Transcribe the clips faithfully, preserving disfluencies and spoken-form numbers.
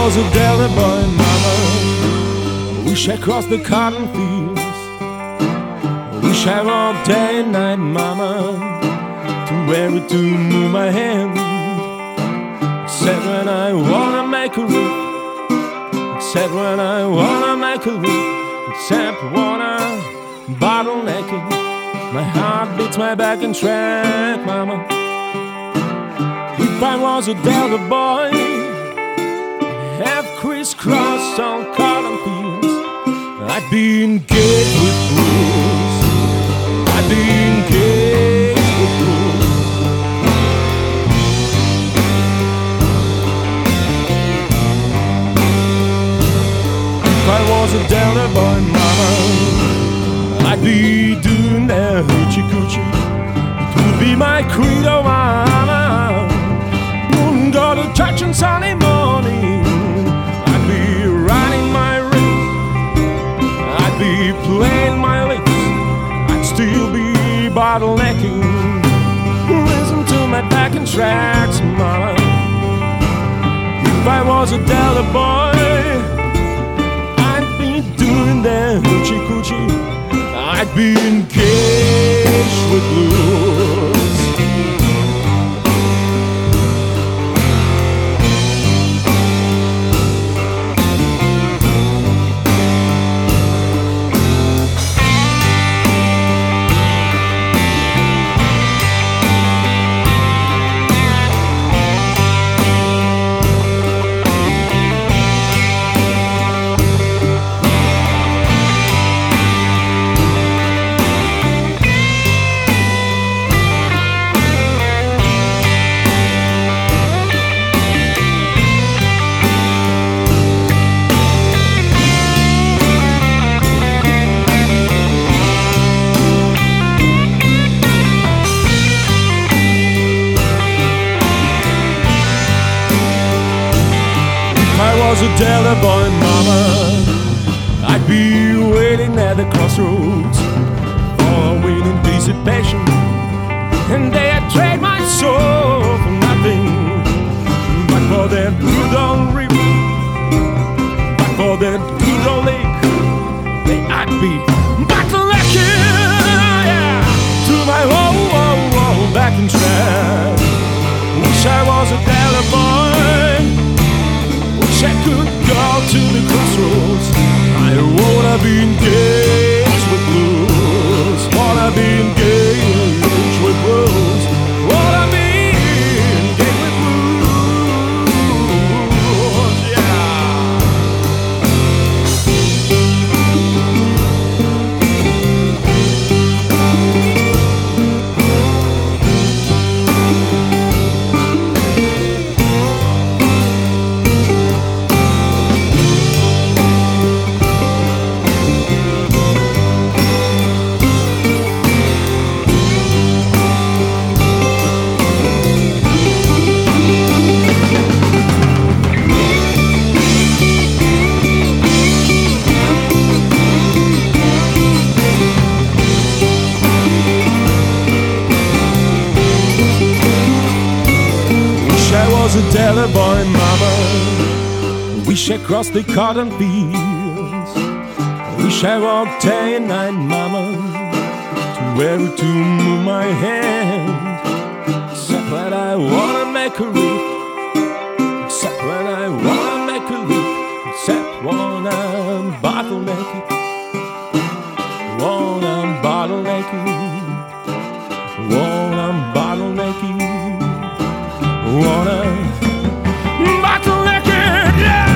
was a Delta boy, mama, wish I crossed the cotton fields. Wish I walked day and night, mama, to where it to move my hand. Except when I wanna make a roof, except when I wanna make a roof, except when I'm bottlenecking. My heart beats my back and track, mama. If I was a Delta boy, I'd have crisscrossed on cotton fields. I'd be engaged with rules. I'd be engaged with rules. If I was a Delta boy, mama, I'd be doing that hoochie coochie. It would be my credo, mama. Wouldn't go to church on Sunday morning. I'd be riding my wrist. I'd be playing my lips. I'd still be bottlenecking. Listen to my backing tracks, mama. If I was a Delta boy, I'd be doing that hoochie coochie. I'd be engaged with blues. Was a Delta boy, mama, I'd be waiting at the crossroads for winning dissipation, and they'd trade my soul for nothing but for that good old river, but for that good old lake. They I'd be bottlenecking, yeah, to my whoa, whoa, whoa, back in track. Wish I was a Delta boy. Wish I could go to the crossroads. I wanna be engaged with blues. Wanna be engaged with blues. Wanna be engaged with blues, yeah. Was a Delta boy, mama. Wish I crossed the cotton fields. Wish I walked day and night, mama, to where to move my hand. Except when I wanna make a roof, except when I wanna make a roof, except when I'm bottlenecking, when I'm bottlenecking, when I'm bottlenecking. Wanna bottleneck it, yeah!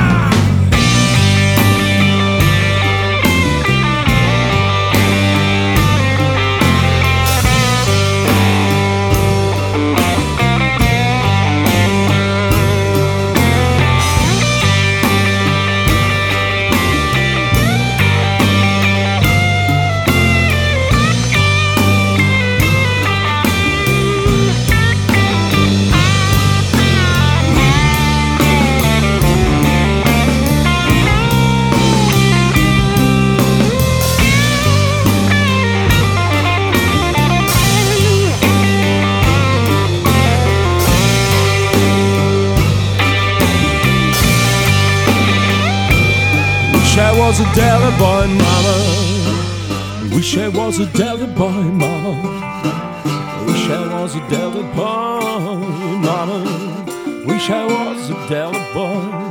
was a Delta boy, mama. Wish I was a Delta boy, mama. Wish I was a Delta boy, mama. Wish I was a Delta boy.